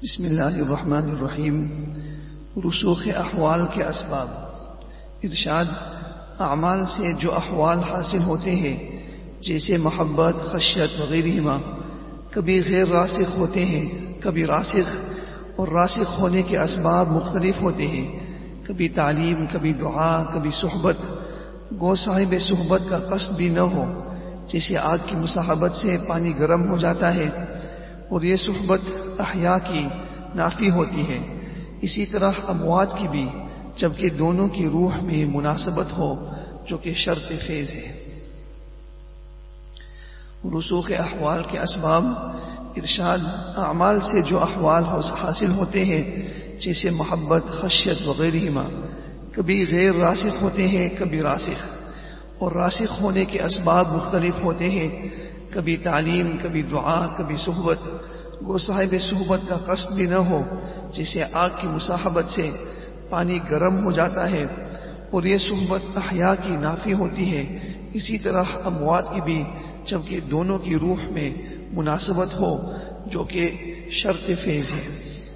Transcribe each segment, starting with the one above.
بسم اللہ الرحمن الرحیم۔ رسوخ احوال کے اسباب۔ ارشاد: اعمال سے جو احوال حاصل ہوتے ہیں جیسے محبت، خشیت وغیرہ، کبھی غیر راسخ ہوتے ہیں، کبھی راسخ، اور راسخ ہونے کے اسباب مختلف ہوتے ہیں، کبھی تعلیم، کبھی دعا، کبھی صحبت۔ گو صاحب صحبت کا قصد بھی نہ ہو، جیسے آگ کی مصاحبت سے پانی گرم ہو جاتا ہے، اور یہ صحبت احیاء کی نافی ہوتی ہے، اسی طرح اموات کی بھی، جبکہ دونوں کی روح میں مناسبت ہو، جو کہ شرط فیض ہے۔ رسوخ احوال کے اسباب۔ ارشاد: اعمال سے جو احوال حاصل ہوتے ہیں جیسے محبت، خشیت وغیرہ، کبھی غیر راسخ ہوتے ہیں، کبھی راسخ، اور راسخ ہونے کے اسباب مختلف ہوتے ہیں، کبھی تعلیم، کبھی دعا، کبھی صحبت۔ گو صاحب صحبت کا قصد بھی نہ ہو، جیسے آگ کی مصاحبت سے پانی گرم ہو جاتا ہے، اور یہ صحبت احیاء کی نافی ہوتی ہے، اسی طرح اموات کی بھی، جبکہ دونوں کی روح میں مناسبت ہو، جو کہ شرط فیض ہے۔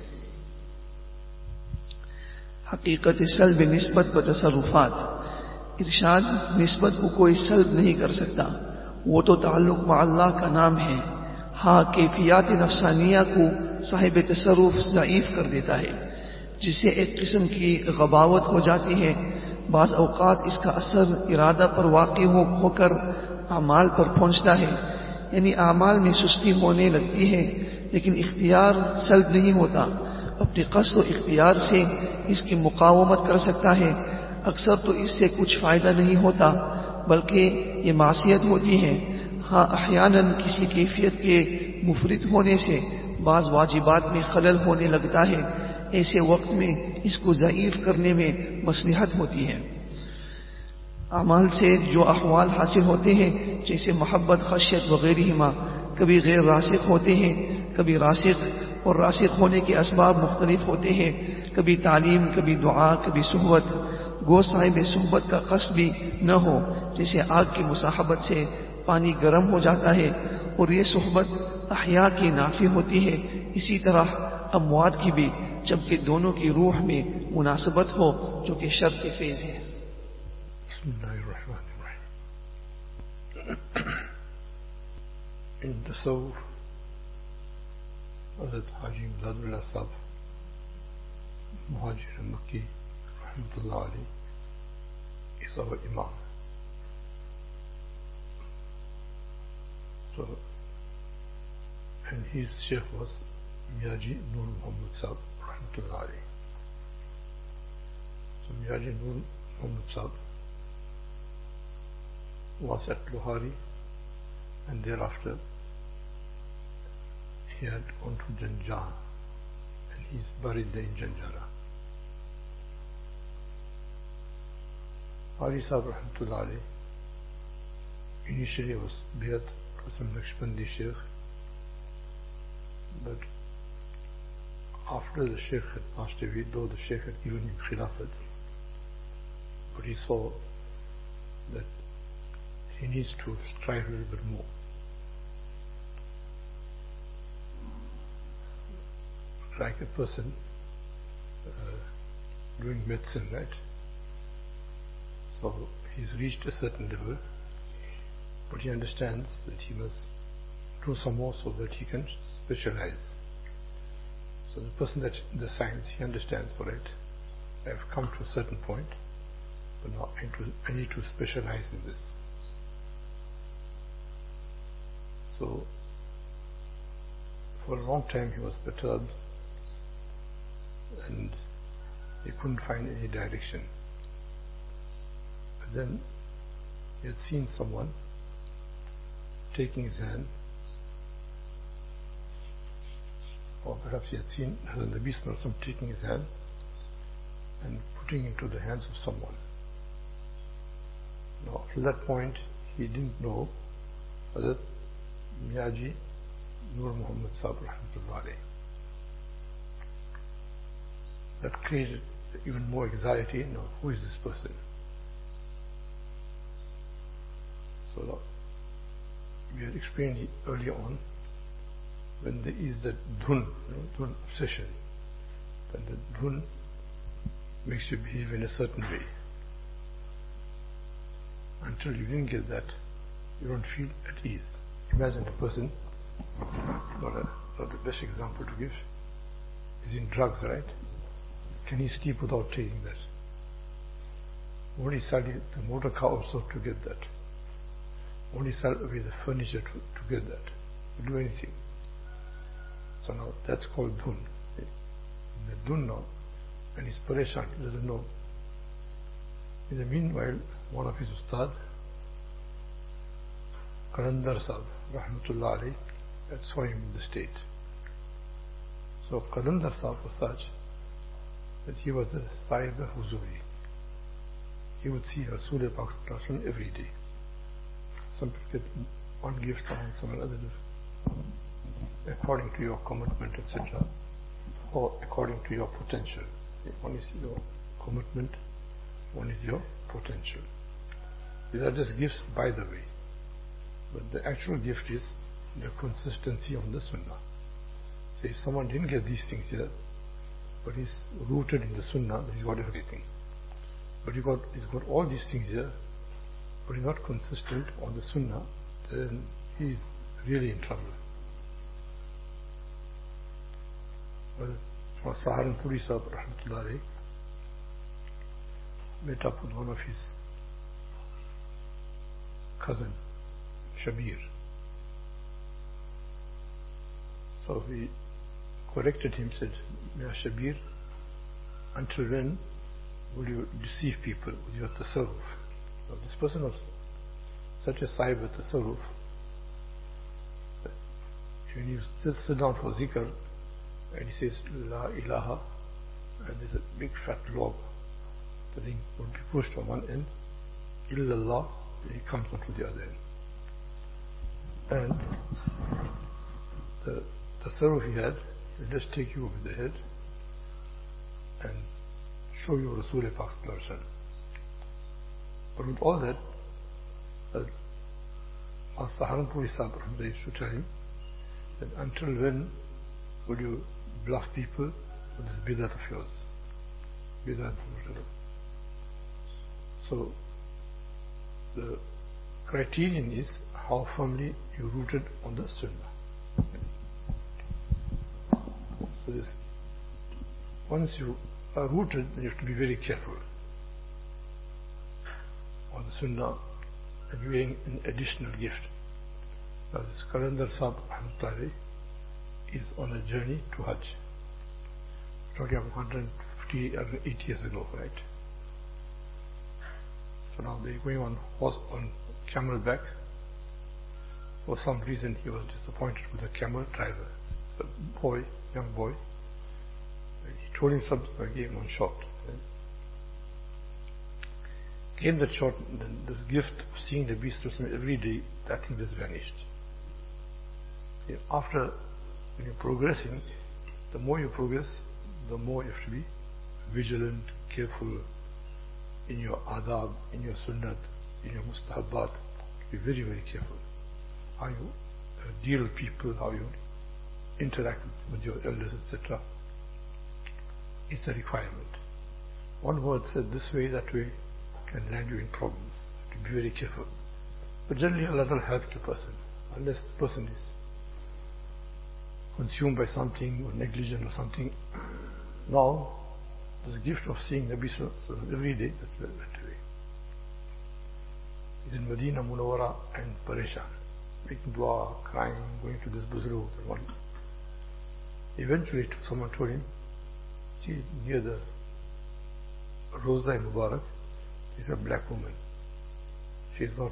حقیقت سلب نسبت و تصرفات۔ ارشاد: نسبت کو کوئی سلب نہیں کر سکتا، وہ تو تعلق مع اللہ کا نام ہے، ہاں کیفیات نفسانیہ کو صاحب تصرف ضعیف کر دیتا ہے، جس سے ایک قسم کی غباوت ہو جاتی ہے۔ بعض اوقات اس کا اثر ارادہ پر واقع ہو کر اعمال پر پہنچتا ہے، یعنی اعمال میں سستی ہونے لگتی ہے، لیکن اختیار سلب نہیں ہوتا، اپنے قصد و اختیار سے اس کی مقاومت کر سکتا ہے۔ اکثر تو اس سے کچھ فائدہ نہیں ہوتا، بلکہ یہ معصیت ہوتی ہے۔ ہاں احیاناً کسی کیفیت کے مفرط ہونے سے بعض واجبات میں خلل ہونے لگتا ہے، ایسے وقت میں اس کو ضعیف کرنے میں مصلحت ہوتی ہے۔ اعمال سے جو احوال حاصل ہوتے ہیں جیسے محبت، خشیت وغیرہ، کبھی غیر راسخ ہوتے ہیں، کبھی راسخ، اور راسخ ہونے کے اسباب مختلف ہوتے ہیں، کبھی تعلیم، کبھی دعا، کبھی صحبت۔ گو صاحب صحبت کا قصد بھی نہ ہو، جیسے آگ کی مصاحبت سے پانی گرم ہو جاتا ہے، اور یہ صحبت احیاء کی نافی ہوتی ہے، اسی طرح اموات کی بھی، جبکہ دونوں کی روح میں مناسبت ہو، جو کہ شرط فیض ہے۔ بسم اللہ الرحمن الرحیم۔ ان تصوف حضرت حاجی امداد اللہ صاحب مہاجر مکی رحمۃ اللہ علیہ is our Imam. So, and his Sheikh was Miyaji Nur Muhammad Sahib rahmatullah alayhi. So Miyaji Nur Muhammad Sahib was at Luhari, and thereafter he had gone to Janjan, and he is buried there in Janjara. Haji Sahib rahmatullah alayhi initially was Bayat Qasim Naqshbandi Sheikh, but after the Sheikh had passed away, though the Sheikh had given him Khilafat, but he saw that he needs to strive a little bit more. Like a person doing medicine, right? So he's reached a certain level, but he understands that he must do some more so that he can specialize. So the person that's in the science, he understands, all right, I have come to a certain point, but now I need to specialize in this. So for a long time he was perturbed, and he couldn't find any direction. But then he had seen someone taking his hand, or perhaps he had seen Hazrat Nabi Sallallahu Alaihi Wasallam taking his hand and putting it into the hands of someone. Now, till that point, he didn't know Hazrat Miyaji Nur Muhammad Sahib rahmatullah alayhi. That created even more anxiety. Now, who is this person? So, we had explained earlier on when there is that dhun, dhun obsession, then the dhun makes you behave in a certain way. Until you didn't get that, you don't feel at ease. Imagine a person, not the best example to give, is in drugs, right? Can he sleep without taking that? Won't he sell the motor car also to get that? Won't he sell away the furniture to get that? To do anything. So now that's called dhun. The dhun now, and he's pareshan, he doesn't know. In the meanwhile, one of his ustad, Qalandar Sahib, rahmatullah alayhi, had saw him in the state. So Qalandar Sahib was such that he was a Sahib Huzuri. He would see Rasul Pak every day. Some people get one gift, some another, according to your commitment, etc., or according to your potential. One is your commitment, one is your potential. These are just gifts by the way. But the actual gift is the consistency on the Sunnah. So if someone didn't get these things here, but he's rooted in the Sunnah, then he's got everything. But he's got all these things here, but he's not consistent on the Sunnah, then he's really in trouble. Well, Saharanpuri Sahib, rahmatullah alayhi, met up with one of his cousin, Shabir. So he corrected him, said, Ya Shabir, until when will you deceive people with your tasawwuf? So this person was such a sahib with tasawwuf, when you sit down for zikr, and he says, La ilaha, and there's a big fat log, the thing would be pushed on one end, illallah, and he comes onto the other end. And the tasawwuf he had, will just take you over the head and show you Rasul Pak Sallallahu Alaihi Wasallam. But with all that, Saharanpuri Sahib used to tell him that until when would you bluff people with this bidat of yours? Bidat. So the criterion is how firmly you rooted on the Sunnah. So this, once you are rooted, then you have to be very careful on the Sunnah and wearing an additional gift. Now this Qalandar Sahib Ahmad is on a journey to Hajj. We're talking about 158 years ago, right? So now they're going on camel back. For some reason he was disappointed with the camel driver. It's a boy, young boy. He told him something, I gave him one shot. Gave that shot, and then this gift of seeing the beast every day, that thing just vanished. After, when you're progressing, the more you progress, the more you have to be vigilant, careful in your adab, in your sunnat, in your mustahabbat. Be very, very careful. How you deal with people, how you interact with your elders, etc. It's a requirement. One word said this way, that way, can land you in problems. To be very careful. But generally Allah will help the person, unless the person is consumed by something or negligent or something. Now, this gift of seeing Nabi every day, that's went away. He's in Medina Munawwara and Pareshan, making dua, crying, going to this Buzurg and one. Eventually someone told him, see, near the Rosa Mubarak is a black woman. She's not,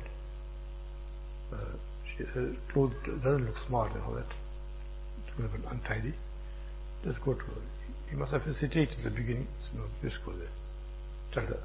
her clothes doesn't look smart and all that. It's going to be untidy. Just go to her. He must have hesitated at the beginning. So no, just go there. Tell her.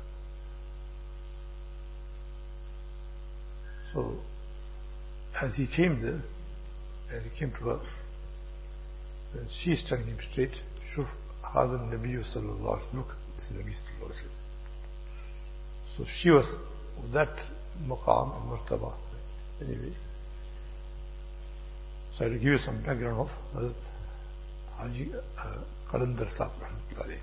So, as he came there, as he came to her, then she is telling him straight, Shuf Hazan Nabi Sallallahu Alaihi Wasallam. Look, this is Nabi Sallallahu Alaihi Wasallam. So she was that maqam and martaba. Anyway. So So I'll give you some background of Hazrat Haji Qalandar Sahib Rahmatullahi.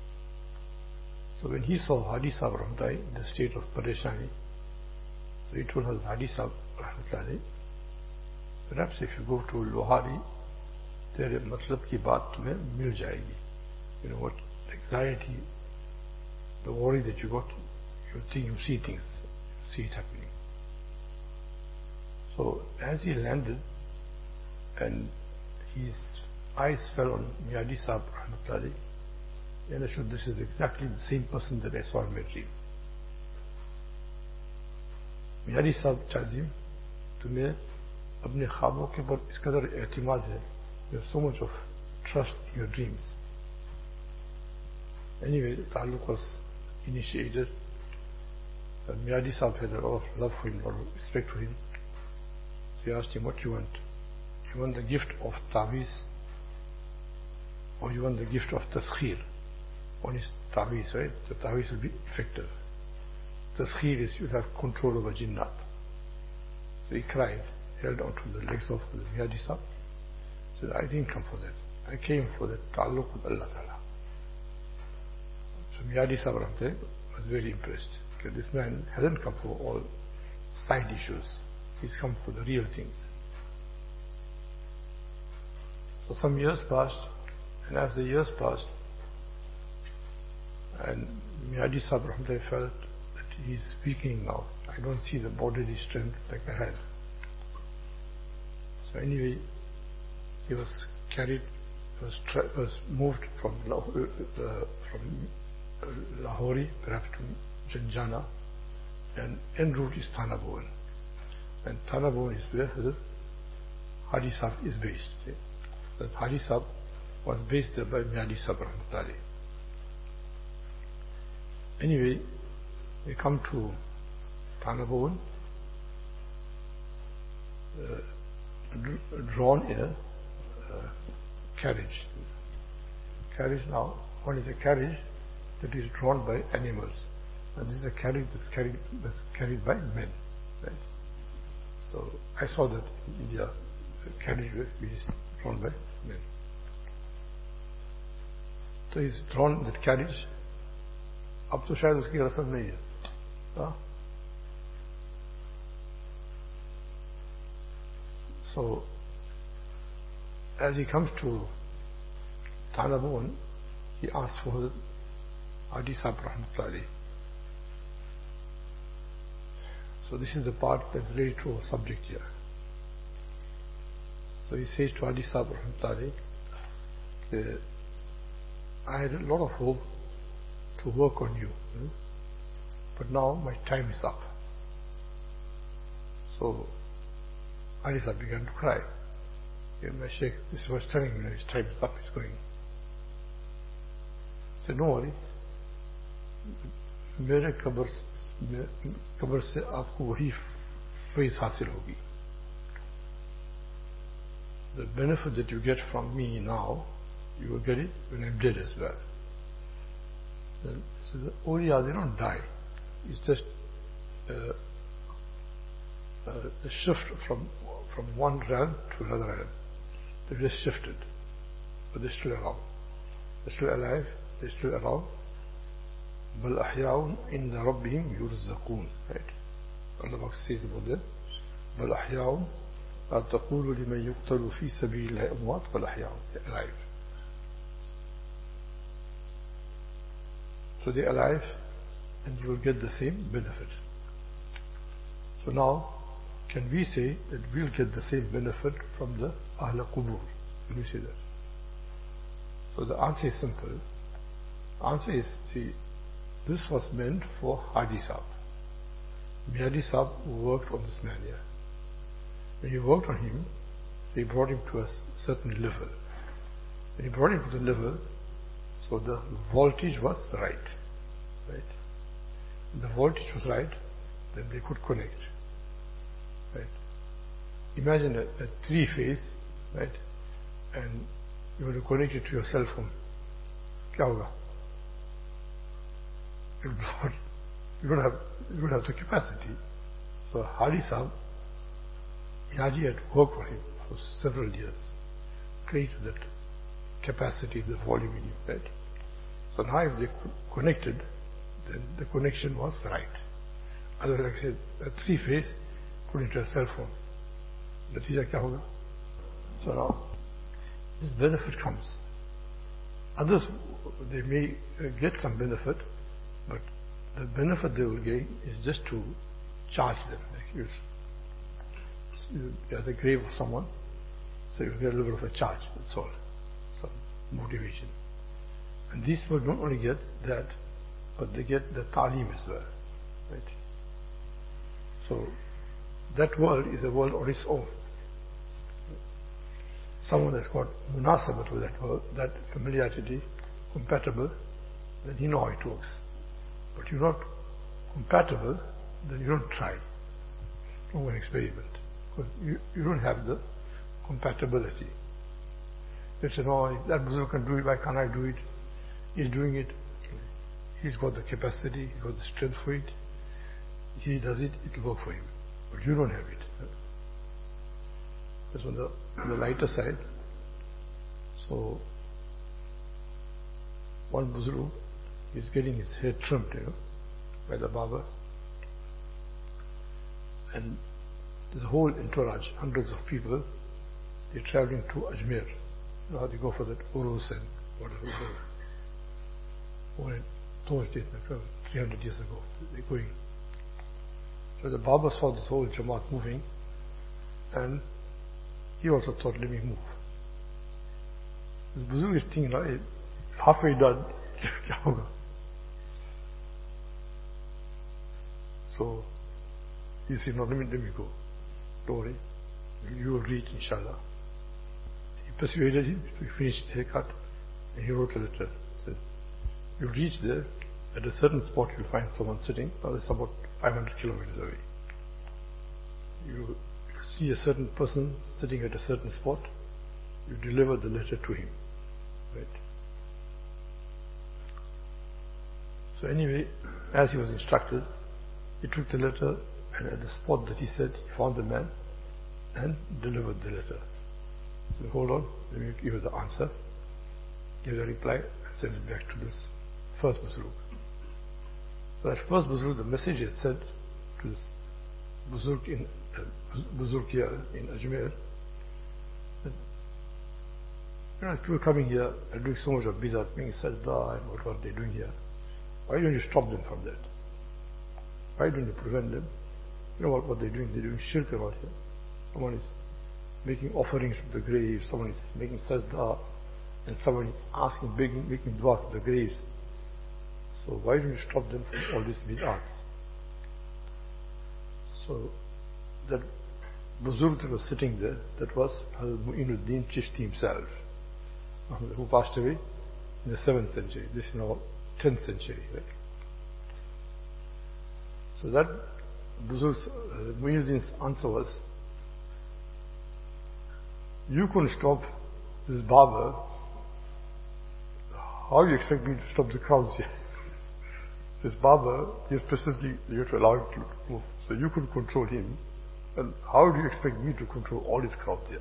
So when he saw Hadi Sahib Rahmatullahi in the state of Pareshani, so he told Hazrat Hadi Sahib Rahmatullahi, perhaps if you go to Lohari, तेरे मतलब की बात तुम्हें मिल जाएगी. You know what anxiety, the worry that you got, you think you see things, you see it happening. So as he landed, and his eyes fell on Miyadi Sahib Rahmatullahi, he understood this is exactly the same person that I saw in my dream. Miyadi Sahib tells him, तुम्हें अपने ख्वाबों के ऊपर इस कदर एतमाद है, you have so much of trust in your dreams. Anyway, the Ta'alluq was initiated. Miyadi Sahib had a lot of love for him, a lot of respect for him. So he asked him, what you want? You want the gift of Tawiz, or you want the gift of Taskhir? One is Tawiz, right? The Tawiz will be effective. Taskhir is you have control over Jinnat. So he cried, held on to the legs of the Miyadi Sahib. Said, I didn't come for that. I came for the Ta'alluq with Allah Ta'ala. So Miyadi Sahib was very impressed, because this man hasn't come for all side issues. He's come for the real things. So some years passed, and as the years passed, and Miyadi Sahib felt that he's weakening now. I don't see the bodily strength like I had. So anyway, he was carried, was moved from Lahori, perhaps to Janjana, and en route is Thana Bhuvan. And Thana Bhuvan is where Hadi Sahib is based. That Hadi Sahib was based there by Miyadi Sahib Rahmatullahi. Anyway, they come to Thana Bhuvan, drawn in a carriage. Carriage now, one is a carriage that is drawn by animals, and this is a carriage that's carried by men. Right? So I saw that in India, a carriage is drawn by men. So he's drawn that carriage. अब तो शायद उसकी रस्म नहीं है. So as he comes to Thana Bhuvan, he asks for Hadi Sahib Rahmatullahi. So this is the part that's really true of subject here. So he says to Hadi Sahib Rahmatullahi, I had a lot of hope to work on you, but now my time is up. So Hadi Sahib began to cry. My Sheikh, this was telling me his time is up, he's going. He said, no worry, मेरे कब्र से आपको वही फैज़ हासिल होगी. The benefit that you get from me now, you will get it when I'm dead as well. So the awliya, they don't die. It's just a shift from one realm to another realm. They've just shifted, but they're still around. They're still alive, they're still around. بَلْ أَحْيَاءٌ عِنْدَ رَبِّهِمْ يُرْزَقُونَ. Right? Allah says about that. بَلْ أَحْيَاءٌ لَا تَقُولُ لِمَنْ يُقْتَلُ فِي سَبِيلِ اللَّهِ أَمْوَاتٌ بَلْ أَحْيَاءٌ. They're alive. So they're alive, and you will get the same benefit. So now, can we say that we'll get the same benefit from the Ahl Qubur? Can we say that? So the answer is simple. The answer is, see, this was meant for Hadi Sahib. Miyadi Sahib worked on this man here. When he worked on him, he brought him to a certain level. When he brought him to the level, so the voltage was right. Right? When the voltage was right, then they could connect. Right? Imagine a three-phase, right? And you want to connect it to your cell phone. क्या होगा? You don't have the capacity. So Hadi Sahib, Miyaji had worked for him for several years, created that capacity, the volume in you, right? So now if they connected, then the connection was right. Otherwise, like I said, a three-phase put into a cell phone. Natija kya hoga? So now, this benefit comes. Others, they may get some benefit, but the benefit they will gain is just to charge them. Like you're at the grave of someone, so you get a little bit of a charge, that's all. Some motivation. And these people don't only get that, but they get the ta'lim as well. Right? So that world is a world on its own. Someone that's got munasabat with that world, that familiarity, compatible, then he knows how it works. But you're not compatible, then you don't try. Don't go and experiment. Because you don't have the compatibility. You say, no, that Buzurg can do it, why can't I do it? He's doing it. He's got the capacity, he's got the strength for it. He does it, it will work for him. But you don't have it. That's on the lighter side. So, one Buzurg is getting his hair trimmed, by the barber. And there's a whole entourage, hundreds of people. They're traveling to Ajmer. You know how they go for that Urus and whatever. When those days, 300 years ago, they're going. So the barber saw this whole Jamaat moving, and he also thought, let me move. This Buzurg is thinking, it's halfway done. So he said, no, let me go. Don't worry. You will reach, inshallah. He persuaded him to finish his haircut, and he wrote a letter. He said, you reach there, at a certain spot you'll find someone sitting. Now it's about 500 kilometers away. You see a certain person sitting at a certain spot, you deliver the letter to him. Right? So anyway, as he was instructed, he took the letter, and at the spot that he said, he found the man and delivered the letter. So hold on, let me give you the answer, give the reply, and send it back to this first Buzurg. So that first Buzurg, the message had said to this Buzurg here in Ajmer, that, people coming here are doing so much of bidat, being sajda and what they're doing here. Why don't you stop them from that? Why don't you prevent them? You know what they're doing? They're doing shirk about here. Someone is making offerings to the graves, someone is making sajda, and someone is asking, begging, making dua to the graves. So why don't you stop them from all this bid'at? So that Buzurg that was sitting there, that was Mu'inuddin Chishti himself, who passed away in the 7th century. This is now 10th century. Right? So that Buzurg's, Mu'inuddin's answer was, you couldn't stop this barber, how do you expect me to stop the crowds here? This barber, he's precisely, you have to allow him to move. So you couldn't control him. And how do you expect me to control all these crowds here?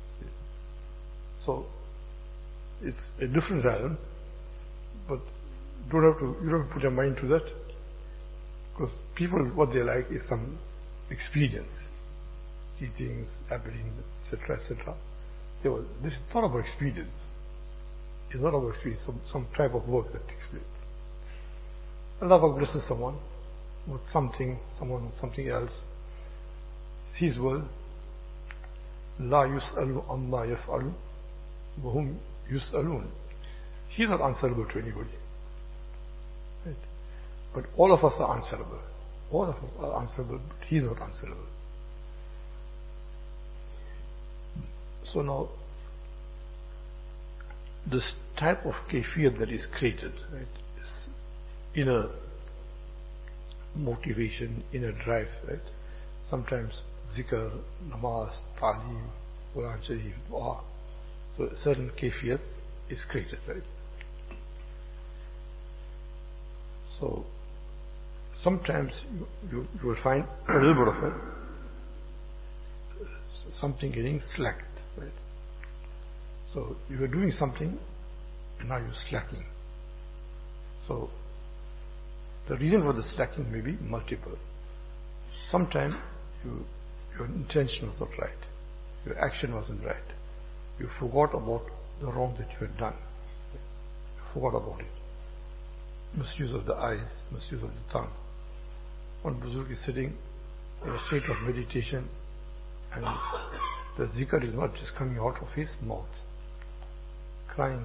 So, it's a different realm, but you don't have to put your mind to that. Because people, what they like is some experience. Cheatings, happenings, etc., etc. This is not about experience. It's not about experience, some type of work that takes place. Allah blesses someone with something, someone with something else. Sees world. La yus'alu amma yaf'alu wa hum yus'alun. He's not answerable to anybody. Right? But all of us are answerable. All of us are answerable, but he's not answerable. So now, this type of kayfiyat that is created, right, is inner motivation, inner drive, right? Sometimes zikr, namaz, ta'lim, Quran Sharif, dua. So a certain kayfiyat is created, right? So sometimes you will find a little bit of it. something getting slacked, right? So you were doing something and now you're slacking. So the reason for the slacking may be multiple. Sometimes your intention was not right. Your action wasn't right. You forgot about the wrong that you had done. You forgot about it. Misuse of the eyes, misuse of the tongue. One Buzurg is sitting in a state of meditation and the zikr is not just coming out of his mouth. Crying.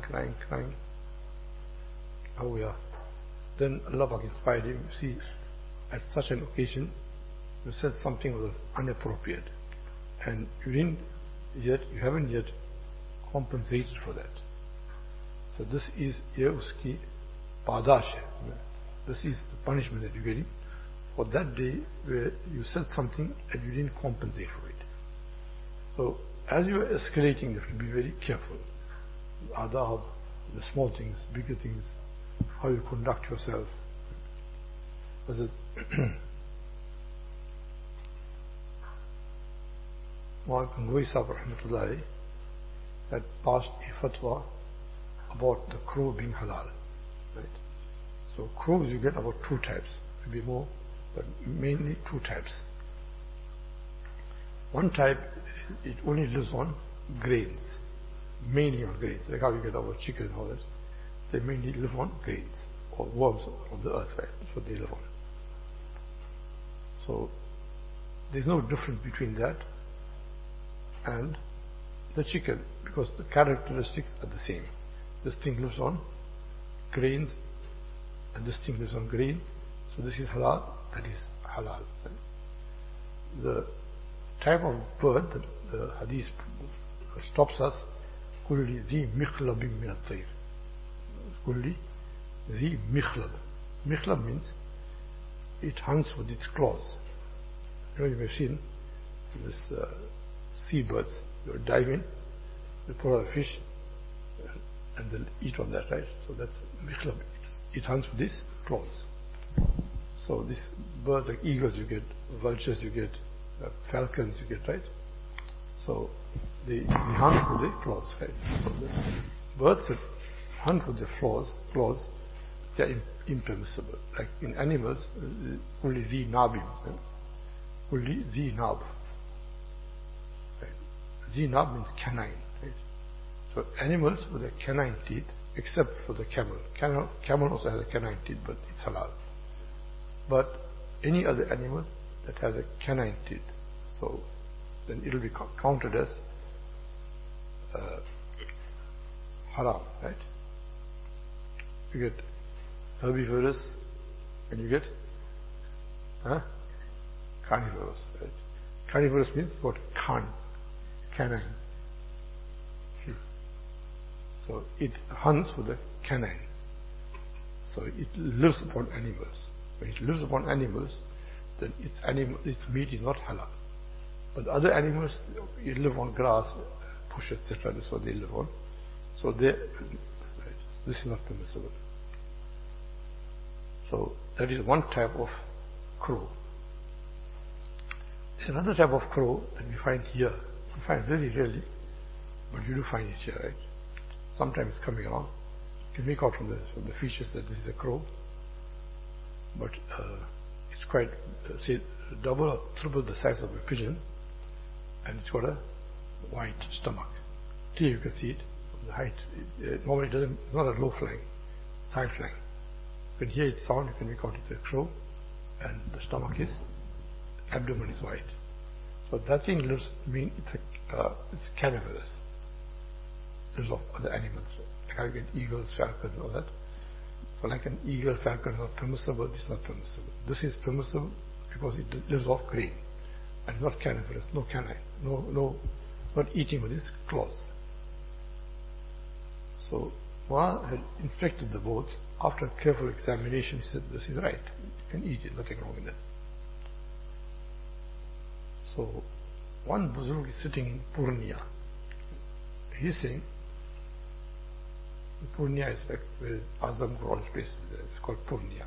Oh yeah. Then Allah Pak inspired him. You see, at such an occasion, you said something was inappropriate and you haven't yet compensated for that. So this is uski padash. This is the punishment that you're getting for that day where you said something and you didn't compensate for it. So as you are escalating, you have to be very careful. Adab, the small things, bigger things, how you conduct yourself. Was it Mawlana Gangohi Sahib Rahmatullahi had passed a fatwa about the crow being halal. Right? So crows you get about two types, maybe more, but mainly two types. One type, it only lives on grains, mainly on grains, like how you get our chicken and all that. They mainly live on grains or worms on the earth, right? That's what they live on. So there's no difference between that and the chicken, because the characteristics are the same. This thing lives on grains and this thing lives on grain. So this is halal, that is halal. The type of bird that the hadith stops us, kulli zi mikhlabin min at-tayr. Kulli zi mikhlab. Mikhlab means it hunts with its claws. You may have seen this seabirds. You dive in, you throw a fish, and they'll eat on that, right? So that's mikhlab. It hunts with its claws. So these birds like eagles you get, vultures you get, falcons you get, right? So they hunt with their claws, right? So the birds that hunt with their claws, they are impermissible. Like in animals, kulli zi nabim, kulli zi nab. Zi nab means canine, right? So animals with their canine teeth, except for the camel. Camel also has a canine teeth, but it's halal. But any other animal that has a canine teeth, so then it will be counted as haram, right? You get herbivorous and you get carnivorous, right? Carnivorous means what? Canine. So it hunts with a canine. So it lives upon animals. When it lives upon animals, then its meat is not halal. But other animals, you live on grass, bush, etc. That's what they live on. So this is not permissible. So that is one type of crow. There's another type of crow that we find here. We find very rarely, but you do find it here, right? Sometimes it's coming along. You can make out from the features that this is a crow, but it's quite, say, double or triple the size of a pigeon, and it's got a white stomach. Here you can see it from the height. Normally it's not a low flying, it's high flying. You can hear its sound, you can make out it's a crow, and the stomach is, abdomen is white. So that thing lives, it's carnivorous. Lives off other animals. Like how you get eagles, falcons, and all that. So like an eagle, falcon is not permissible, this is not permissible. This is permissible because it lives off grain. And not carnivorous, no canine, not eating with its claws. So Mu'adh had inspected the boat. After careful examination, he said, this is right. You can eat it, nothing wrong with that. So one Buzurg is sitting in Purnia. He's saying, Purnia is like where Azam Guru place is there. It's called Purnia.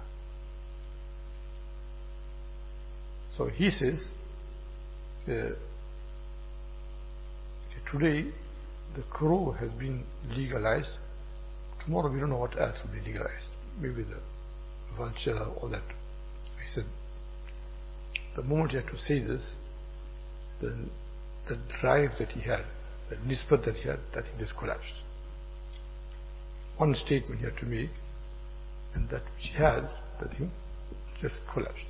So he says, today the crow has been legalized. Tomorrow we don't know what else will be legalized. Maybe the vulture, all that. So he said, the moment he had to say this, then the drive that he had, the nisbat that he had, that he just collapsed. One statement he had to make, and that which he had, that he just collapsed.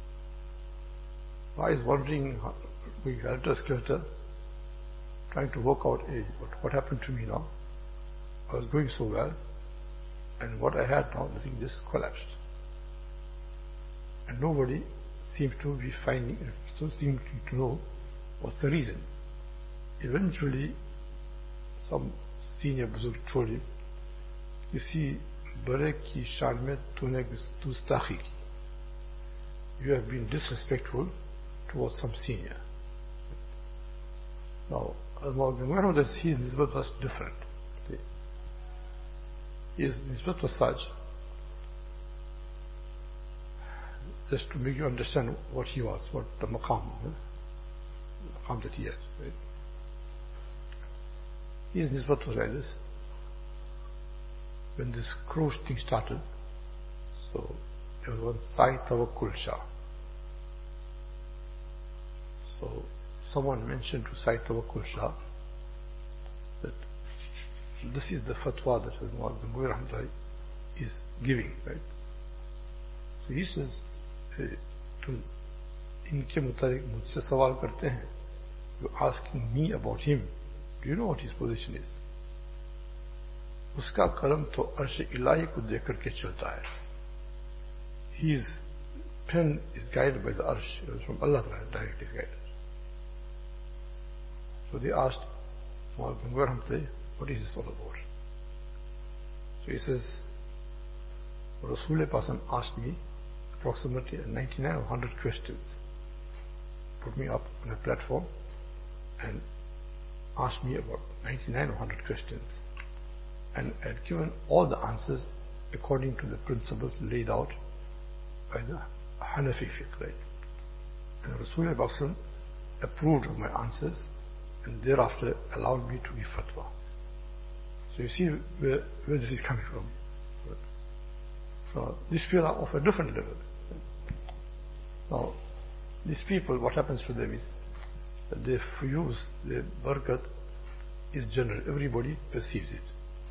I was wondering, we helter-skelter, trying to work out what happened to me now. I was going so well, and what I had now, the thing just collapsed. And nobody seems to be seems to know what's the reason. Eventually, some senior Buzurg told him, you see, Bare ki shaan mein tune gustakhi ki. You have been disrespectful towards some senior. Now, one of his nisbat was different. His nisbat was such, just to make you understand what he was, what the maqam that he had. Right? His nisbat was like this. When this cruise thing started, so there was one Sai Tawakkul Shah. So someone mentioned to Sai Tawakkul Shah that this is the fatwa that Muhammad bin Muir Hamdai is giving, right? So he says, तुम इनके मुताबिक मुझसे सवाल करते हैं, you're asking me about him, do you know what his position is? उसका कलम तो अर्श इलाही को देख करके चलता है. His pen is guided by the arsh. It was from Allah directly guided. So they asked Muhammad bin Muir, what is this all about? So he says, Rasul Pasan asked me approximately 99 or 100 questions. Put me up on a platform and asked me about 99 or 100 questions. And had given all the answers according to the principles laid out by the Hanafi fiqh, right? And Rasulullah approved of my answers and thereafter allowed me to give fatwa. So you see where this is coming from. So these people are of a different level. Now, these people, what happens to them is that they use their barakat is general. Everybody perceives it.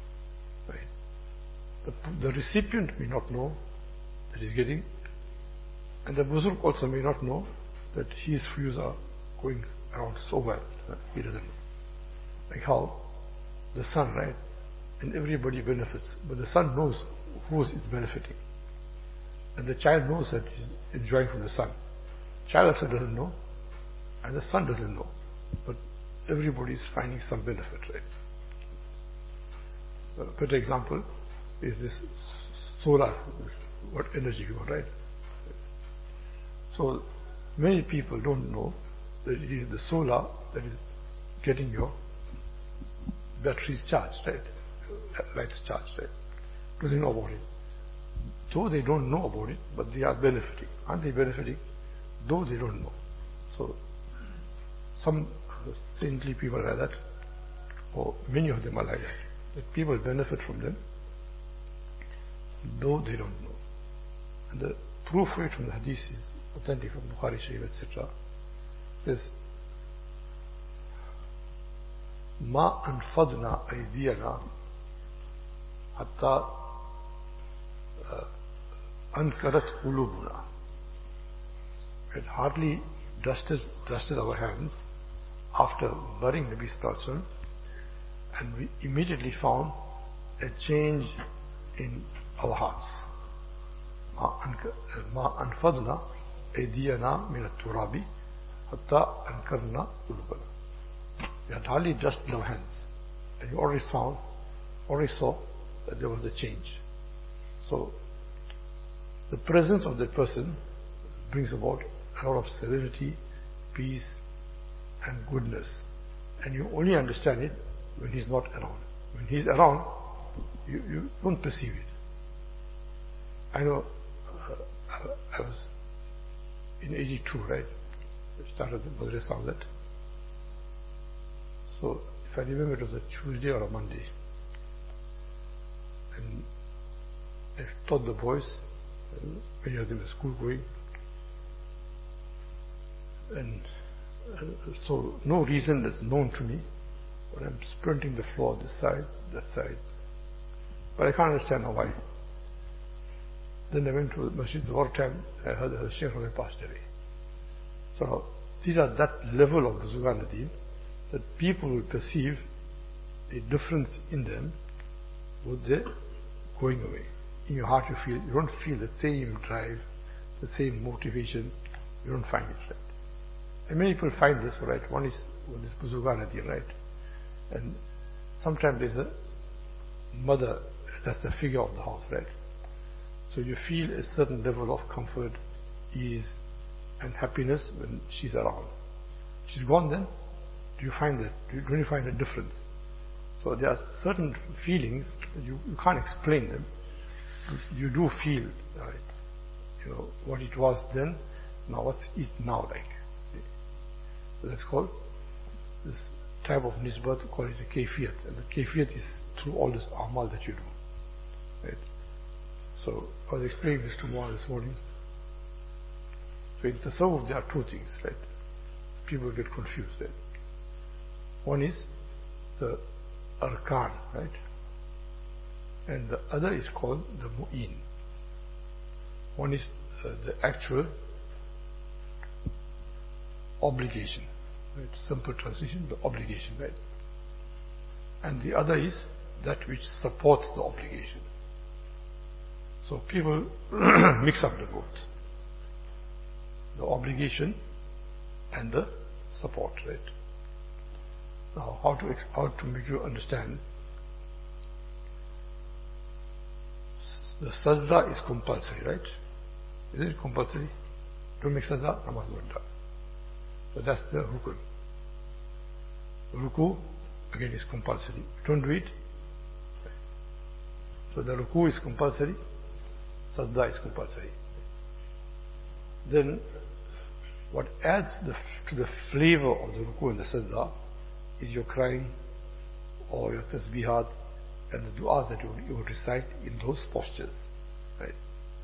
Right? The recipient may not know that he's getting, and the Buzurg also may not know that his views are going around so well. He doesn't know. Like how the sun, right? And everybody benefits, but the sun knows who is benefiting. And the child knows that he's enjoying from the sun. Child also doesn't know, and the sun doesn't know. But everybody is finding some benefit, right? A better example is this solar, what energy you got, right? So many people don't know that it is the solar that is getting your batteries charged, right? Lights charged, right? Do they know about it? Though they don't know about it, but they are benefiting. Aren't they benefiting? Though they don't know. So some saintly people like that, or many of them are like that people benefit from them, though they don't know. And the proof for it from the hadith is authentic from Bukhari Sharif, etc. Says, Ma anfadna aydiyana hatta ankarat qulubuna. It hardly dusted our hands after burying Nabi Sallallahu Alaihi Wasallam, and we immediately found a change in our hearts. Ma anfadna aydiyana min at-turabi hatta ankarna qulubana. We had hardly dusted our hands, and you already saw that there was a change. So the presence of that person brings about a lot of serenity, peace, and goodness. And you only understand it when he's not around. When he's around, you don't perceive it. I know I was in 82, right? I started the Madrasa on that. So if I remember, it was a Tuesday or a Monday, and I taught the boys, many of them in school going, and so no reason that's known to me, but I'm sprinting the floor, this side, that side, but I can't understand why. Then I went to the masjid the whole time, I heard the Shaykh had passed away. So these are that level of Buzugan Nadeem, that people will perceive a difference in them with their going away. In your heart you don't feel the same drive, the same motivation, you don't find it, right? And many people find this, right? One is with this Buzugan Nadeem, right? And sometimes there's a mother, that's the figure of the house, right? So you feel a certain level of comfort, ease and happiness when she's around. She's gone then, don't you find a difference? So there are certain feelings, you can't explain them. You do feel, right, what it was then, now what's it now like? So that's called, this type of nisbat, call it a kayfiyat. And the kayfiyat is through all this amal that you do. Right? So I was explaining this to Muaz this morning. So in tasawwuf there are two things, right? People get confused there. One is the arkan, right? And the other is called the mu'in. One is the actual obligation, right? Simple translation, the obligation, right? And the other is that which supports the obligation. So people mix up the both. The obligation and the support, right? Now, how to make you understand? The sajda is compulsory, right? Is it compulsory? Don't make sajda, namaz won't die. So that's the rukun. Ruku, again, is compulsory. Don't do it. So the ruku is compulsory, sajda is compulsory. Then, what adds to the flavor of the ruku and the sajda is your crying or your tasbihat and the du'as that you would recite in those postures. Right?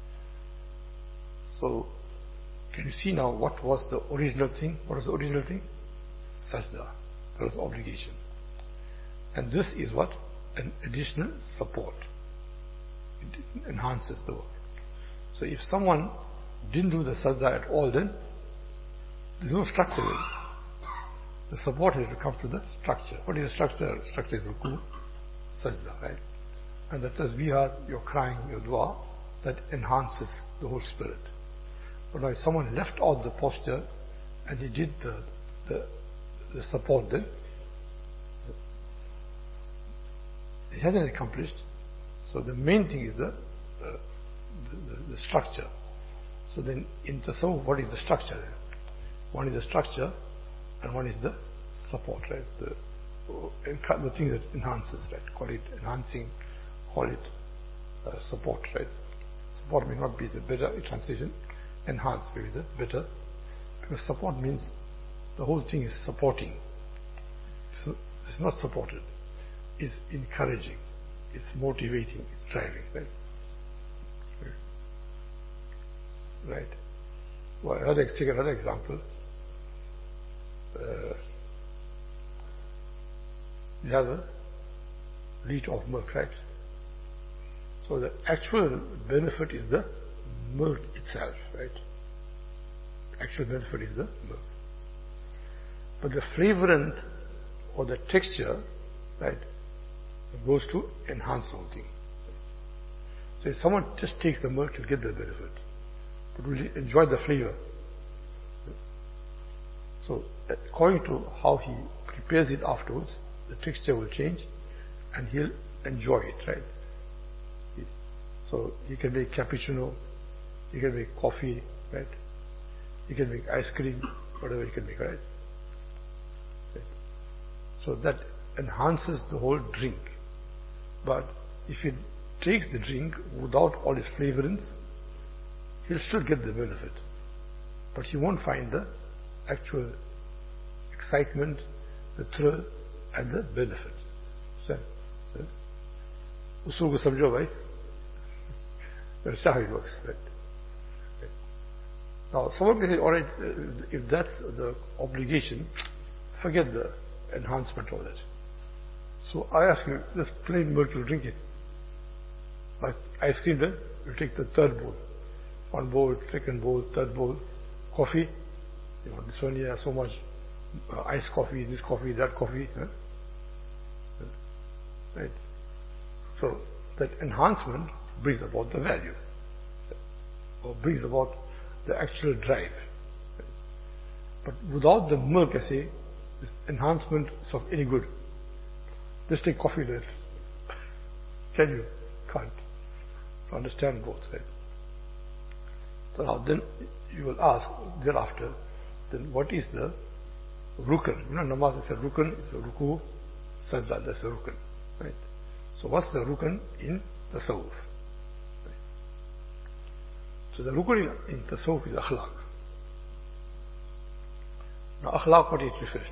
So, can you see now what was the original thing? What was the original thing? Sajda. That was obligation. And this is what? An additional support. It enhances the work. So if someone didn't do the sajda at all, then there's no structure. The support has to come to the structure. What is the structure? The structure is ruku, sajda, right? And that tasbihat, your crying, your dua, that enhances the whole spirit. But now if someone left out the posture and he did the support, then it hasn't accomplished. So the main thing is the structure. So then in tasawwuf, what is the structure then? One is the structure and one is the support, right? The thing that enhances, right? Call it enhancing, call it support, right? Support may not be the better translation, enhance may be the better, because support means the whole thing is supporting. So it's not supported, it's encouraging, it's motivating, it's driving, right? Right. Well, take another example. You have a liter of milk, right? So the actual benefit is the milk itself, right? Actual benefit is the milk. But the flavorant or the texture, right, goes to enhance something. So if someone just takes the milk, he'll get the benefit, but will he enjoy the flavor? So according to how he prepares it afterwards, the texture will change and he'll enjoy it, right? So you can make cappuccino, you can make coffee, right? You can make ice cream, whatever you can make, right? So that enhances the whole drink. But if he takes the drink without all its flavorings, he'll still get the benefit. But he won't find the actual excitement, the thrill, and the benefit. Usul ko samjho bhai. That's how it works, right? Now, someone can say, all right, if that's the obligation, forget the enhancement of that. So I ask you, this plain milk, you drink it. Like ice cream, then you take the third bowl. One bowl, second bowl, third bowl. Coffee, this one here, so much iced coffee, this coffee, that coffee. Huh? Right? So that enhancement brings about the value, or brings about the actual drive. But without the milk, I say, this enhancement is of any good. Just take coffee there. Can you? Can't. To understand both, right? So now then you will ask thereafter, then what is the rukn? Namaz is a rukn, it's a ruku, sajda, that's a rukn, right? So what's the rukn in tasawwuf? Right? So the rukn in tasawwuf is akhlaq. Now akhlaq, what it refers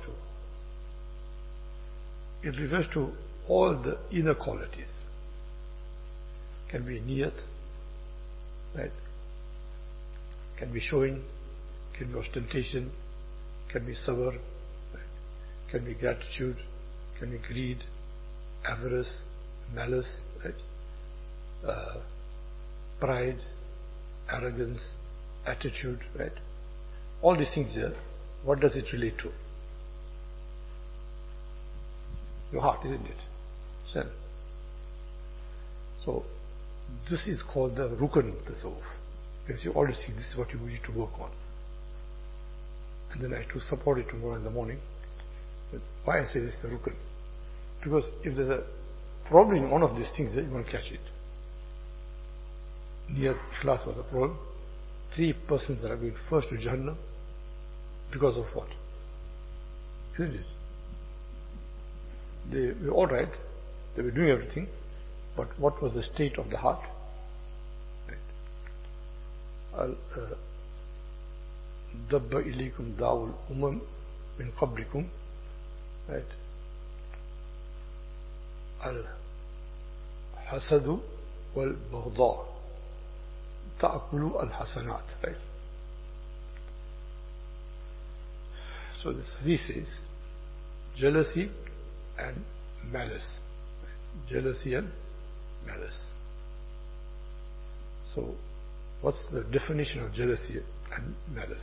to? It refers to all the inner qualities. Can be niyat, right? Can be showing, can be ostentation, can be sabr, right? Can be gratitude, can be greed, avarice, malice, right? Pride, arrogance, attitude, right? All these things here, what does it relate to? Your heart, isn't it? Self. So this is called the rukn of tasawwuf. Because you already see this is what you need to work on. And then I have to support it tomorrow in the morning. But why I say this is the rukn? Because if there's a problem in one of these things, you won't catch it. Near Ikhlas was a problem. 3 persons that are going first to Jahannam because of what? Isn't it? They were alright, they were doing everything, but what was the state of the heart? دَبَّ إِلَيْكُمْ دَاوُ الْأُمَمْ مِنْ قَبْلِكُمْ, right? الْحَسَدُ وَالْبَغْضَاءُ تَأْكُلُ الْحَسَنَاتِ, right? So this hadith says jealousy and malice. Jealousy and malice. So what's the definition of jealousy and malice?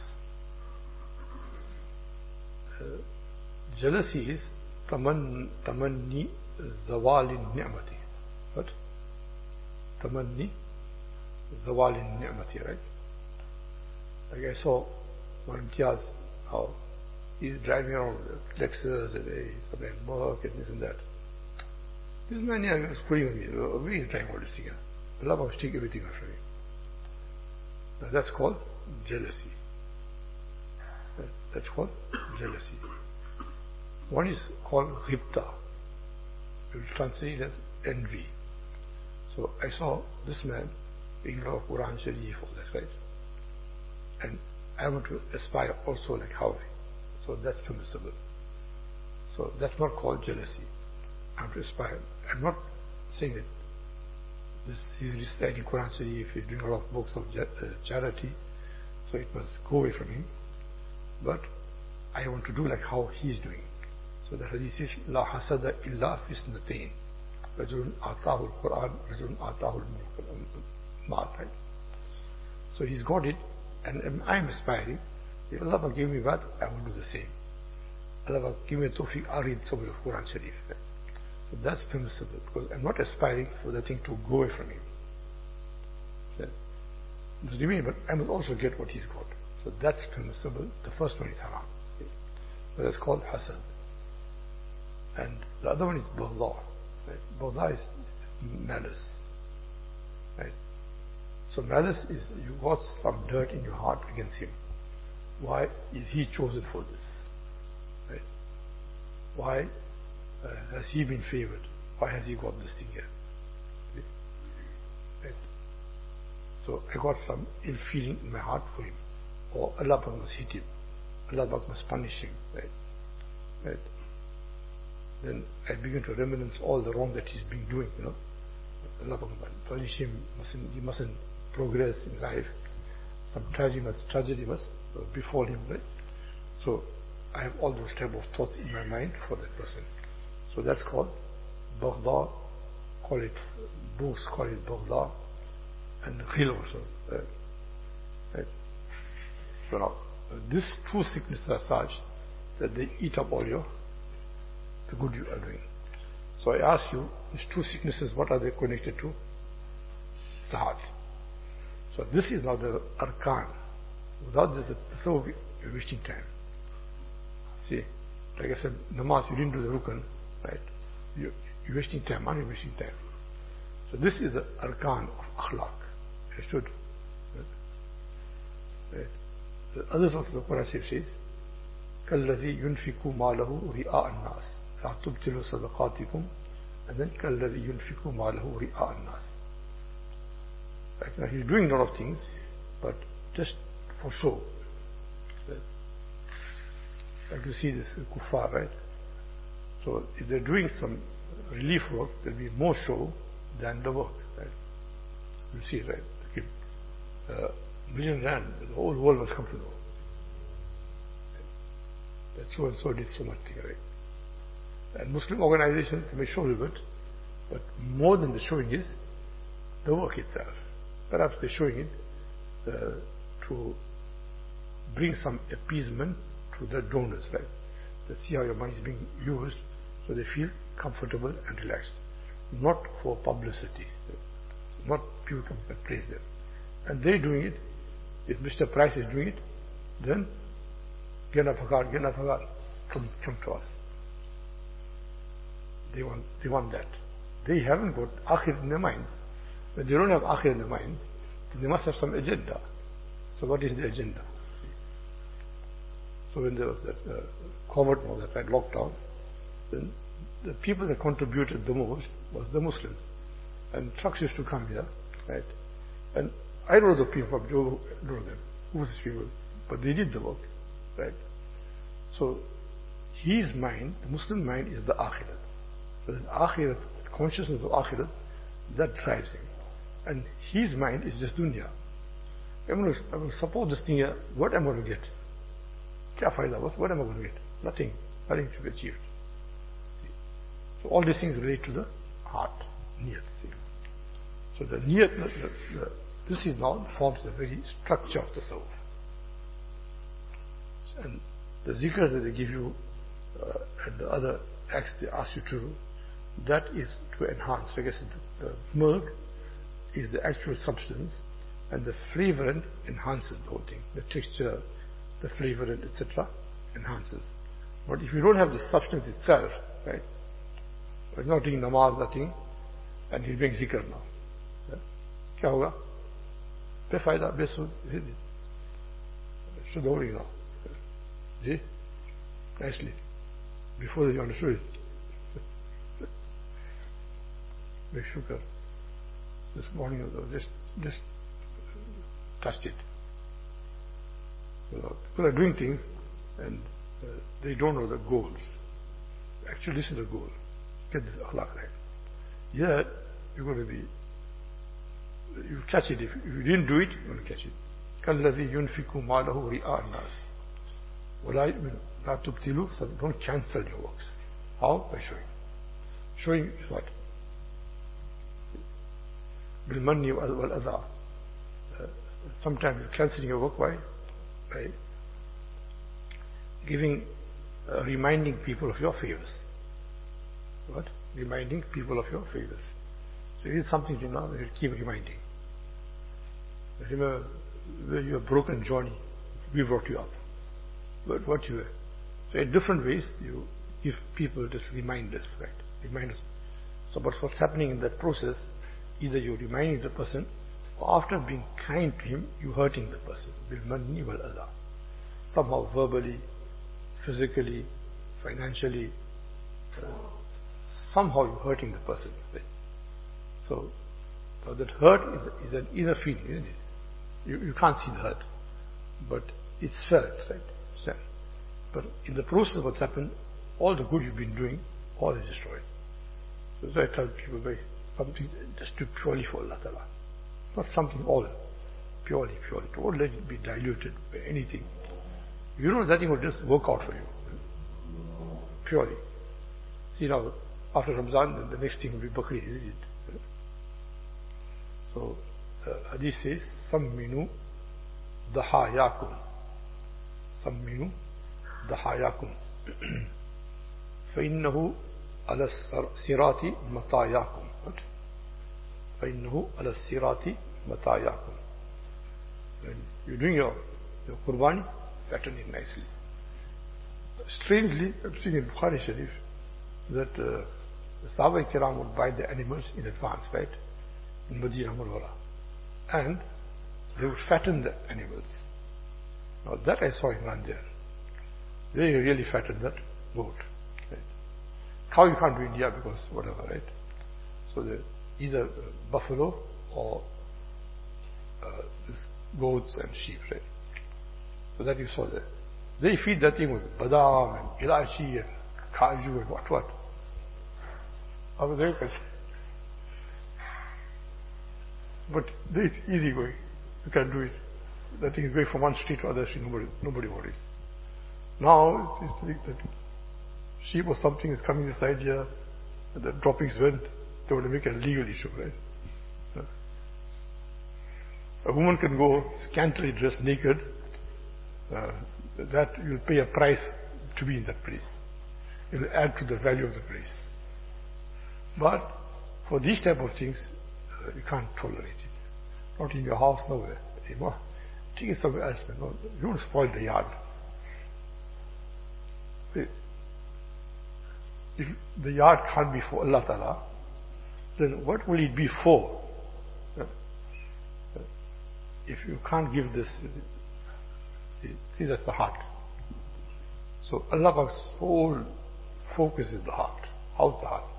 Jealousy is tamanni zawalin ni'mati. What? Tamanni zawalin ni'mati, right? Like I saw one Imtiaz, how he's driving around with Lexus and a Merc and this and that. This man here is putting on me, we are trying all this thing. Allah will take everything after me. Now that's called jealousy. That's called jealousy. One is called ghibta. We will translate it as envy. So I saw this man reading a lot of Quran Sharif, all that, right? And I want to aspire also like how. So that's permissible. So that's not called jealousy. I want to aspire. I'm not saying that he's reciting Quran Sharif, he's doing a lot of books of charity, so it must go away from him. But I want to do like how he's doing. So the hadith says, La hasada illa fisnatain. Rajulun atahu al-Quran, Rajulun atahu al-Ma'at. So he's got it, and I'm aspiring. If Allah will give me that, I will do the same. Allah will give me tawfiq, I'll read some of the Quran Sharif. So that's permissible, because I'm not aspiring for the thing to go away from him. But I must also get what he's got. So that's permissible. The first one is haram. But that's called hasad. And the other one is baghdha. Right? Baghdha is malice. Right? So malice is you got some dirt in your heart against him. Why is he chosen for this? Right? Why has he been favored? Why has he got this thing here? Right? So I got some ill feeling in my heart for him. Or Allah must hit him. Allah must punish him. Right? Right? then I begin to reminisce all the wrong that he's been doing, Allah punish him, he mustn't progress in life. Some tragedy must befall him, right? So I have all those type of thoughts in my mind for that person. So that's called Baghda, call it Bughs, call it Baghda, and Ghil also. Right? So now, these two sicknesses are such that they eat up all the good you are doing. So I ask you, these two sicknesses, what are they connected to? The heart. So this is now the arkan. Without this, so you're wasting time. See, like I said, namaz, you didn't do the rukn, right? You're wasting time, aren't you wasting time? So this is the arkan of akhlaq. Understood? Right? The others of the Quran says, كَالَّذِي يُنْفِقُ مَالَهُ رِئَاءَ النَّاسِ لَا تُبْتِلُوا صَدَقَاتِكُمْ, and then كَالَّذِي يُنْفِقُ مَالَهُ رِئَاءَ النَّاسِ. Right? Now he's doing a lot of things, but just for show. Right? Like you see this kuffar, right? So if they're doing some relief work, there'll be more show than the work, right? You see, right? Million rand, the whole world must come to know. That so and so did so much thing, right? And Muslim organizations may show a little bit, but more than the showing is the work itself. Perhaps they're showing it to bring some appeasement to the donors, right? They see how your money is being used, so they feel comfortable and relaxed. Not for publicity, not people come and praise them. And they're doing it. If Mr. Price is doing it, then Gena Pagar, come to us. They want that. They haven't got akhir in their minds. When they don't have akhir in their minds, then they must have some agenda. So what is the agenda? So when there was that COVID, that right, lockdown, then the people that contributed the most was the Muslims. And trucks used to come here, right? And I don't know the people from Joe, I don't know them, who was these people, but they did the work, right? So his mind, the Muslim mind, is the akhirat. So the akhirat, consciousness of akhirat, that drives him. And his mind is just dunya. I'm going to support this thing here, what am I going to get? What am I going to get? Nothing to be achieved. So all these things relate to the heart, niyat. So the niyat, this is now forms the very structure of the soul. And the zikrs that they give you and the other acts they ask you to do, that is to enhance. Like I said, the milk is the actual substance, and the flavorant enhances the whole thing. The texture, the flavorant, etc. enhances. But if you don't have the substance itself, right? He's not doing namaz, nothing, and he's doing zikr now. क्या होगा? बेफायदा, बेसुध, शुद्ध हो रही ना? जी? Nicely. Before that you understood it. Make shukr. This morning just touched it. People are doing things and they don't know the goals. Actually, this is the goal. Get this akhlaq right. Yeah, you're going to be, you catch it. If you didn't do it, you're going to catch it. كَالَّذِي يُنْفِقُ مَالَهُ رِئَاءَ النَّاسِ وَلَا تُبْتِلُوا. So don't cancel your works. How? By showing. Showing is what? بِالْمَنِّ وَالْأَذَى. Sometimes you're cancelling your work. Why? By giving, reminding people of your favors. What? Reminding people of your favors. So it is something you know, you keep reminding. Remember, when you were broken, Johnny, we brought you up. But what you were. So in different ways, you give people just reminders, right? Reminders. So but what's happening in that process, either you're reminding the person, or after being kind to him, you're hurting the person. Bil-manni wal-adha. Somehow verbally, physically, financially, somehow you're hurting the person. Right? So that hurt is an inner feeling, isn't it? You can't see the hurt, but it's felt, right? But in the process of what's happened, all the good you've been doing all is destroyed. So I tell people, something just do purely for Allah Ta'ala. Not something all, purely. Don't let it be diluted by anything. You know that thing will just work out for you. Purely. See now, after Ramzan, the next thing will be Bakri, isn't it? So, Hadith says, Samminu Dahayakum. Samminu Dahayakum. فإنه على الصراط مطاياكم. فإنه على الصراط مطاياكم. When you're doing your Qurbani, fatten it nicely. Strangely, I've seen in Bukhari Sharif that the Sahaba Kiram would buy the animals in advance, right? In Madinah Munawwara. And they would fatten the animals. Now that I saw in Ranjir. They really fattened that goat. Right? Cow you can't do in India because whatever, right? So either buffalo or this goats and sheep, right? So that you saw there. They feed that thing with badam and ilachi and kaju and what. Over there, but it's easy going. You can do it. That thing is going from one street to other street, nobody worries. Now, it's like that sheep or something is coming this side here, and the droppings went, they want to make a legal issue, right? A woman can go scantily dressed naked, that you'll pay a price to be in that place. It will add to the value of the place. But for these type of things, you can't tolerate it. Not in your house, nowhere. Take it somewhere else, man. No, you don't spoil the yard. If the yard can't be for Allah Ta'ala, then what will it be for? If you can't give this, see that's the heart. So Allah Ta'ala's whole focus is the heart. How's the heart?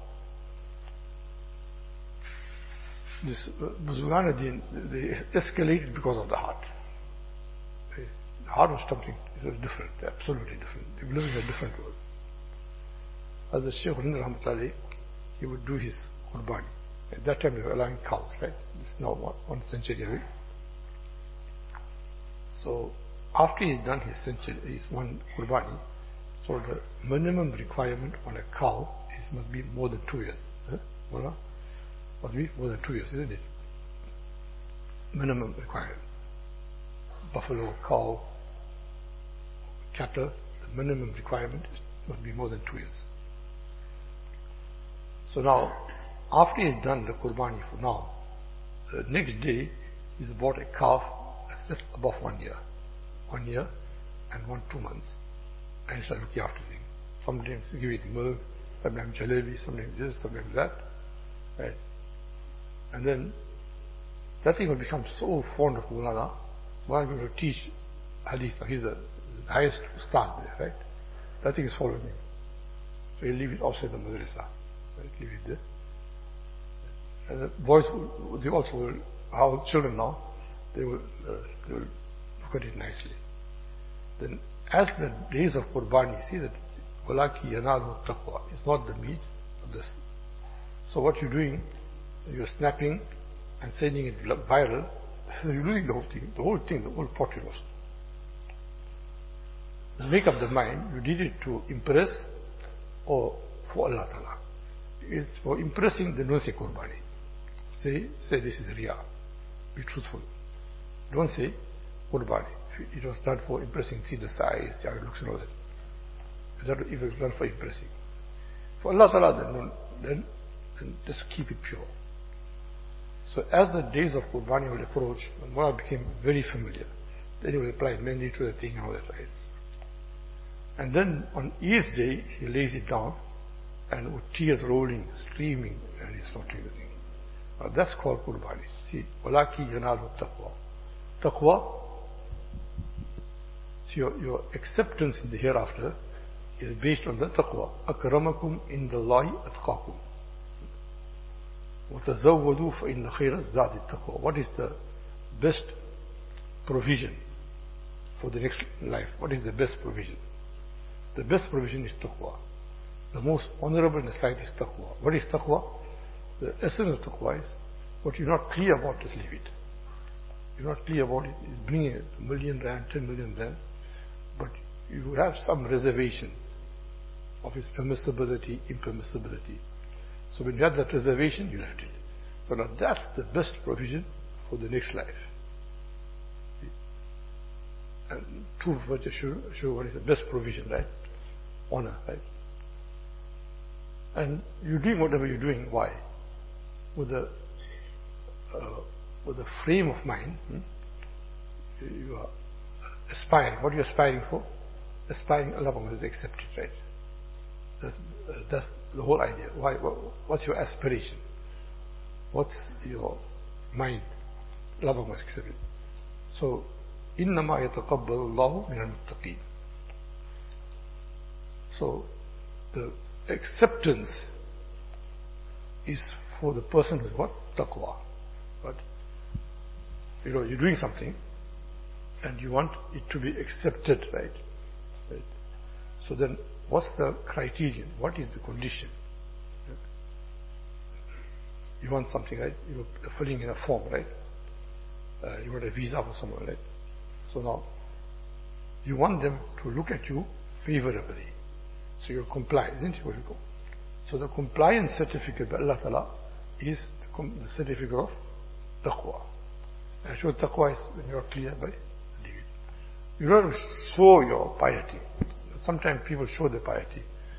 This Buzurgan Deen, they escalated because of the heart. The heart was something different, absolutely different. They were living in a different world. As the Shaykh Rahmatullah, he would do his Qurbani. At that time they were allowing cows, right? This is now 1 century away. So after he's done his one Qurbani, so the minimum requirement on a cow must be more than 2 years. Must be more than 2 years, isn't it? Minimum requirement. Buffalo, cow, cattle, the minimum requirement must be more than 2 years. So now, after he's done the Qurbani for now, the next day he's bought a calf that's just above 1 year. 1 year and 2 months. And he started looking after things. Sometimes give it milk, sometimes jalebi, sometimes this, sometimes that. Right? And then that thing will become so fond of Maulana. Maulana is going to teach hadith. He's the highest ustad there, right? That thing is following him. So he'll leave it outside the madrasa. Right? Leave it there. And the boys, they also will, how children now, they will look at it nicely. Then as the days of Qurbani, see that Walaki yanalu taqwa, it's not the meat of this. So what you're doing, you're snapping and sending it viral, so you're losing the whole pot you lost. Make up the mind, you did it to impress or for Allah Ta'ala. It's for impressing, then don't say Qurbani. Say this is Riya. Be truthful. Don't say Qurbani. It was done for impressing, see the size, how it looks and all that. If it was done for impressing. For Allah Ta'ala, then just keep it pure. So as the days of Qurbani will approach, Mullah became very familiar. Then he will apply mainly to the thing and all that, right? And then on each day, he lays it down and with tears rolling, streaming, and he's not doing the thing. Now that's called Qurbani. See, Walaki yanalu taqwa. Taqwa, see your acceptance in the hereafter is based on the taqwa. Akramakum indallahi atqakum. وَتَزَوَّدُوا فَإِنَّ خَيْرَ الزَّادِ التَّقْوَى. What is the best provision for the next life? What is the best provision? The best provision is taqwa. the most honorable in the sight is taqwa. What is taqwa? The essence of taqwa is what you're not clear about, just leave it. You're not clear about it. It's bringing a million rand, 10 million rand, but you have some reservations of its permissibility, impermissibility. So when you have that reservation, you left it. So now that's the best provision for the next life. And true virtue show what is the best provision, right? Honor, right? And you're doing whatever you're doing. Why? With a frame of mind, you are aspiring. What are you aspiring for? Aspiring Allah is accepted, right? That's the whole idea. Why? What's your aspiration? What's your mind? Allah is accepted. So, إِنَّمَا يَتَقَبَّلُ اللَّهُ مِنَ الْمُتَّقِينَ. So, the acceptance is for the person with what? Taqwa. But, you're doing something and you want it to be accepted, right? So then, what's the criterion? What is the condition? You want something, right? You're filling in a form, right? You want a visa for someone, right? So now, you want them to look at you favorably. So you're compliant, isn't it? So the compliance certificate by Allah Ta'ala is the certificate of taqwa. And so taqwa is when you're clear by leave it. You don't have to show your piety. Sometimes people show their piety.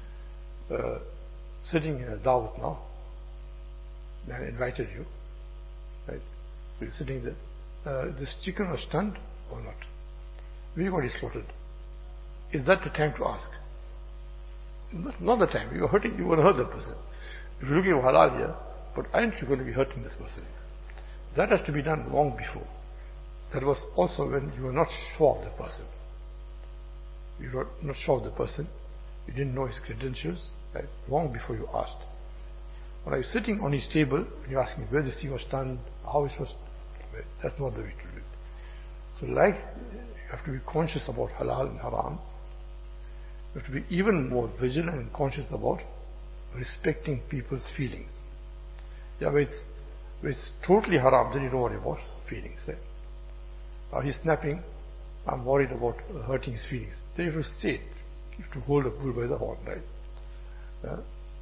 Sitting in a dawat now, and I invited you, right? We're sitting there. This chicken was stunned or not? We got it slaughtered. Is that the time to ask? Not the time. You're hurting, you want to hurt the person. If you're looking for halal here, but aren't you going to be hurting this person? That has to be done long before. That was also when you were not sure of the person. You were not sure of the person. You didn't know his credentials, right? Long before you asked. When I was sitting on his table, and you asked me where this thing was done, how it was, that's not the way to do it. So like, you have to be conscious about halal and haram. You have to be even more vigilant and conscious about respecting people's feelings. Yeah, where it's totally haram, then you don't worry about feelings, right? He's snapping, I'm worried about hurting his feelings. Then you have to say it. You have to hold a bull by the horn, right?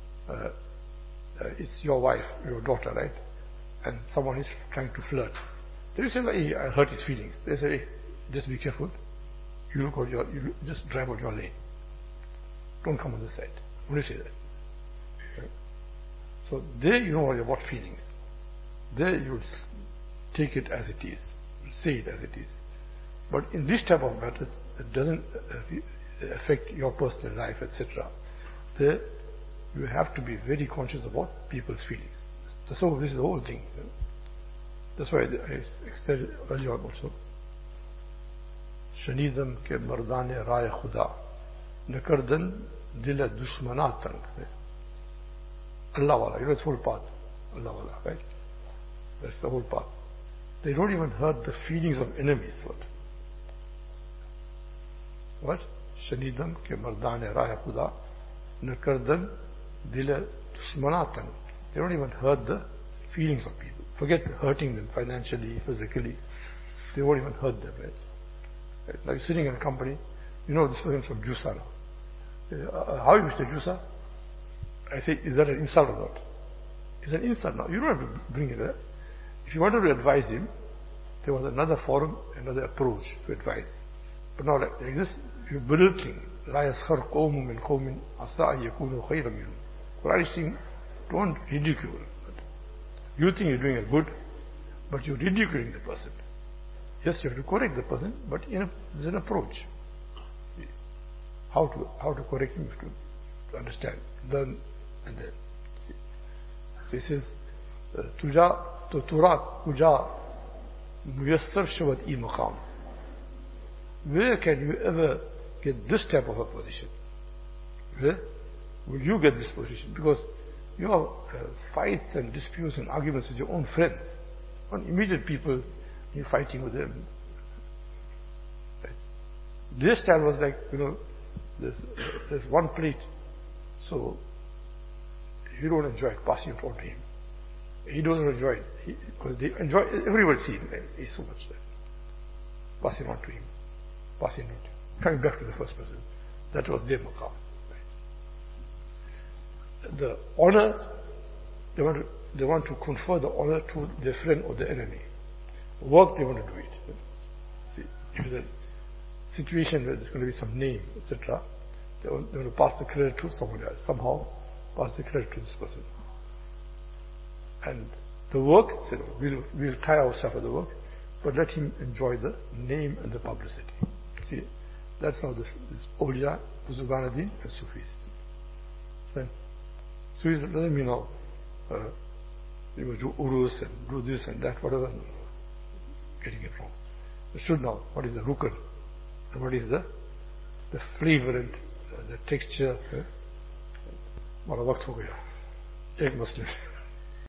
It's your wife, your daughter, right? And someone is trying to flirt. Then you say, hey, I hurt his feelings. They say, hey, just be careful. You just drive out your lane. Don't come on this side. When you say that. Right? So there you don't worry about feelings. There you take it as it is. Say it as it is. But in this type of matters, it doesn't affect your personal life, etc. There you have to be very conscious about people's feelings. So this is the whole thing. That's why I said earlier also. Shanidam ke mardane raya khuda nakardan dila dushmanatan. Allah wala, you know it's the whole path. Allah wala, right? That's the whole path. They don't even hurt the feelings of enemies. What? Shanidam ke mardane raya khuda nakardan dila dushmanatan. They don't even hurt the feelings of people. Forget hurting them financially, physically. They won't even hurt them, right? Like sitting in a company, you know this person's from Jusa now. How are you, Mr. Jusa? I say, is that an insult or not? It's an insult now. You don't have to bring it there. If you wanted to advise him, there was another forum, another approach to advise. But now like this, you're belittling. لا يسخر قوم من قوم عسى أن يكونوا خيرا منهم. Quran is saying, don't ridicule. You think you're doing a good, but you're ridiculing the person. Yes, you have to correct the person, but there's an approach. How to correct him, you have to understand, learn, and then. See. This is Tuja to Turat Kuja Muyassar Shawat I Maqam. Where can you ever get this type of a position? Where will you get this position? Because you have fights and disputes and arguments with your own friends, on immediate people, you're fighting with them. Right? Their style was like, there's one plate, So, you don't enjoy it, passing it on to him. He doesn't enjoy it. Because they enjoy, everybody sees him. He's so much there. Passing on to him. Passing on to him. Coming back to the first person. That was their maqam. The honor, they want to confer the honor to their friend or their enemy. Work, they want to do it. See, if there's a situation where there's going to be some name, etc., they want to pass the credit to someone else. Somehow, pass the credit to this person. And the work, said, we'll tie ourselves with the work, but let him enjoy the name and the publicity. See, that's how this awliya, Buzurgan-e-Din and Sufis. Right? Sufis doesn't mean now, you must do urus and do this and that, whatever. Getting it wrong. You should know what is the rukn and what is the flavor and the texture. Mara waqt ho gaya. Ek Muslim.